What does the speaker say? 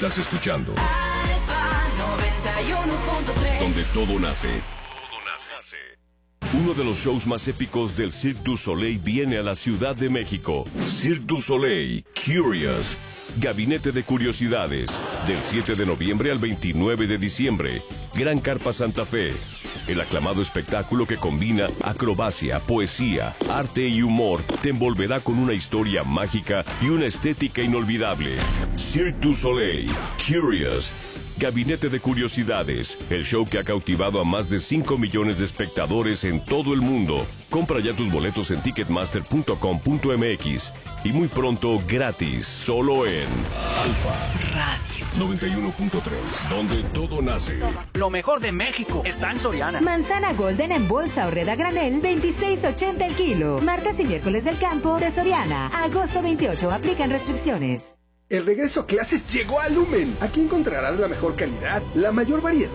Estás escuchando Alfa 91.3, donde todo nace. Uno de los shows más épicos del Cirque du Soleil viene a la Ciudad de México. Cirque du Soleil, Curious. Gabinete de Curiosidades. Del 7 de noviembre al 29 de diciembre. Gran Carpa Santa Fe. El aclamado espectáculo que combina acrobacia, poesía, arte y humor te envolverá con una historia mágica y una estética inolvidable. Cirque du Soleil, Curious. Gabinete de Curiosidades, el show que ha cautivado a más de 5 millones de espectadores en todo el mundo. Compra ya tus boletos en ticketmaster.com.mx y muy pronto gratis, solo en Alfa Radio 91.3, donde todo nace. Lo mejor de México está en Soriana. Manzana Golden en bolsa o red a granel, 26.80 el kilo. Martes y miércoles del campo de Soriana. Agosto 28, aplican restricciones. El regreso a clases llegó a Lumen. Aquí encontrarás la mejor calidad, la mayor variedad